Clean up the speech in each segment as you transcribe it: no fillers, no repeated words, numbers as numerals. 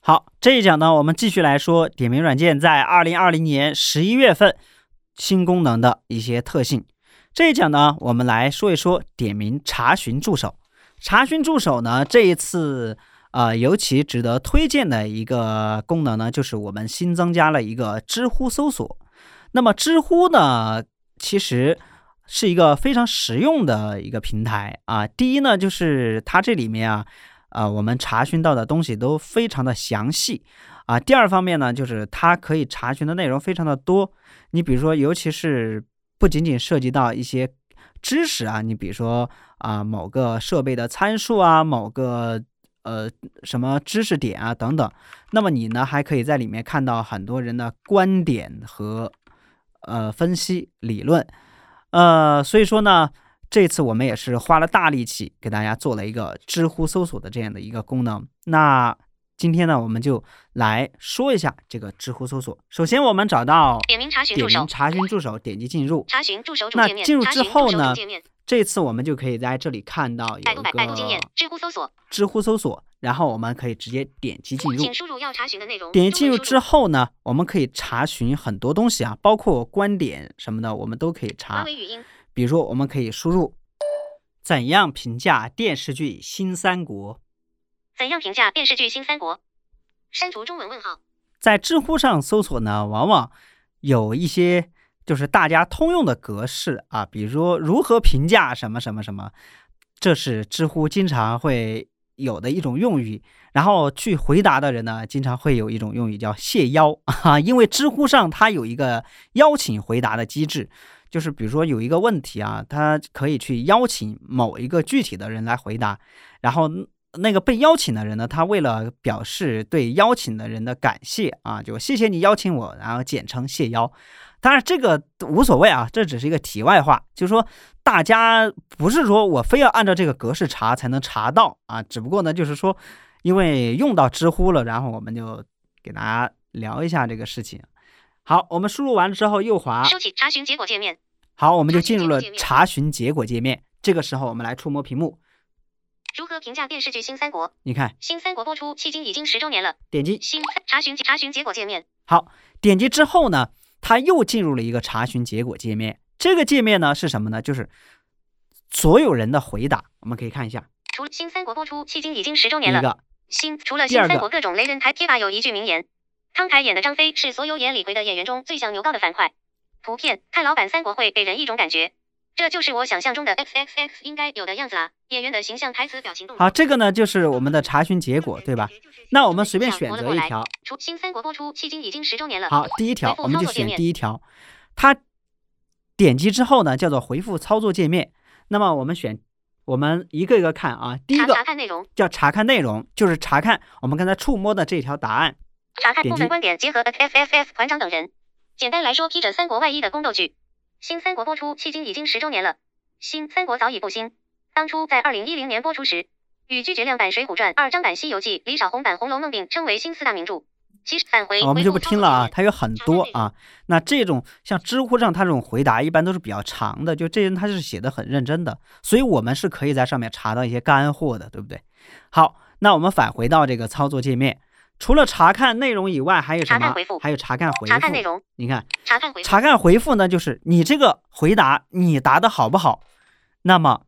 好，这一讲呢，我们继续来说点名软件在2020年11月份新功能的一些特性。这一讲呢，我们来说一说点名查询助手。查询助手呢，这一次尤其值得推荐的一个功能呢，就是我们新增加了一个知乎搜索。那么知乎呢，其实是一个非常实用的一个平台啊。第一呢，就是它这里面我们查询到的东西都非常的详细啊。第二方面呢，就是它可以查询的内容非常的多。你比如说，尤其是不仅仅涉及到一些知识啊，你比如说某个设备的参数啊，某个什么知识点啊等等，那么你呢还可以在里面看到很多人的观点和分析理论。所以说呢，这次我们也是花了大力气给大家做了一个知乎搜索的这样的一个功能。那今天呢，我们就来说一下这个知乎搜索。首先我们找到点名查询助手， 点击进入查询助手主界面。 那进入之后呢，这次我们就可以在这里看到有一个百度经验知乎搜索，然后我们可以直接点击进入， 请输入要查询的内容。 点击进入之后呢，我们可以查询很多东西啊，包括观点什么的，我们都可以查。比如说我们可以输入怎样评价电视剧《新三国》， 怎样评价电视剧《新三国》，删除中文问号。 在知乎上搜索呢，往往有一些就是大家通用的格式啊，比如说如何评价什么什么什么，这是知乎经常会有的一种用语。然后去回答的人呢，经常会有一种用语叫谢邀啊，因为知乎上它有一个邀请回答的机制，就是比如说有一个问题啊，它可以去邀请某一个具体的人来回答，然后那个被邀请的人呢，他为了表示对邀请的人的感谢啊，就谢谢你邀请我，然后简称谢邀。当然这个无所谓啊，这只是一个题外话，就是说大家不是说我非要按照这个格式查才能查到啊，只不过呢就是说因为用到知乎了，然后我们就给大家聊一下这个事情。好，我们输入完之后右滑收起查询结果界面。 好，我们就进入了查询结果界面。这个时候我们来触摸屏幕， 如何评价电视剧《新三国》？ 你看，《 新三国》播出迄今已经10周年了。 点击查询结果界面。 好，点击之后呢，它又进入了一个查询结果界面。这个界面呢是什么呢？就是所有人的回答。我们可以看一下， 除新三国播出迄今已经10周年了。除了新三国各种雷人台贴吧有一句名言：汤凯演的张飞是所有演李逵的演员中最像牛皋的樊哙。图片看老版三国会给人一种感觉，这就是我想象中的 XXX 应该有的样子啦。演员的形象、台词、表情动作。 好，这个呢就是我们的查询结果，对吧？那我们随便选择一条。 新三国播出迄今已经10周年了。 好，第一条我们就选第一条。它点击之后呢，叫做回复操作界面。那么我们一个一个看啊。第一个查看内容， 叫查看内容，就是查看我们刚才触摸的这条答案。 查看部分观点结合 FFF 团长等人。简单来说，披着三国外衣的宫斗剧。新三国播出迄今已经10周年了。新三国早已不新，当初在2010年播出时，与拒绝亮版《水浒传》、2张版《西游记》、李少红版《红楼梦》并称为新4大名著。其实返回我们就不听了啊，它有很多啊。那这种像知乎上它这种回答一般都是比较长的，就这人他是写的很认真的，所以我们是可以在上面查到一些干货的，对不对？好，那我们返回到这个操作界面。除了查看内容以外，还有什么？还有查看回复。 查看内容， 你看， 查看回复呢，就是你这个回答你答的好不好，那么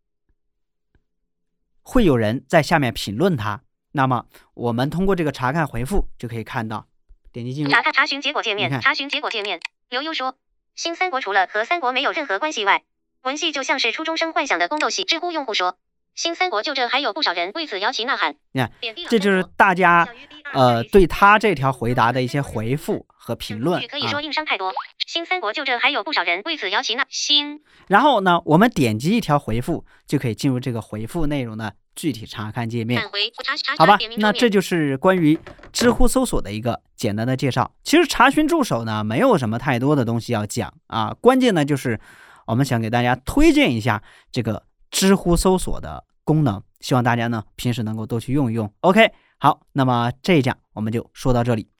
会有人在下面评论它。那么我们通过这个查看回复就可以看到，点击进入查询结果界面。查询结果界面，刘优说，新三国除了和三国没有任何关系外，文戏就像是初中生幻想的宫斗戏。知乎用户说，新三国就这还有不少人为此摇旗呐喊。 你看，这就是大家对他这条回答的一些回复和评论。 可以说硬伤太多。新三国就这还有不少人为此摇旗呐喊。 然后呢，我们点击一条回复就可以进入这个回复内容的具体查看界面。好吧，那这就是关于知乎搜索的一个简单的介绍。其实查询助手呢，没有什么太多的东西要讲啊，关键呢就是我们想给大家推荐一下这个知乎搜索的功能，希望大家呢平时能够多去用一用。OK， 好，那么这一讲我们就说到这里。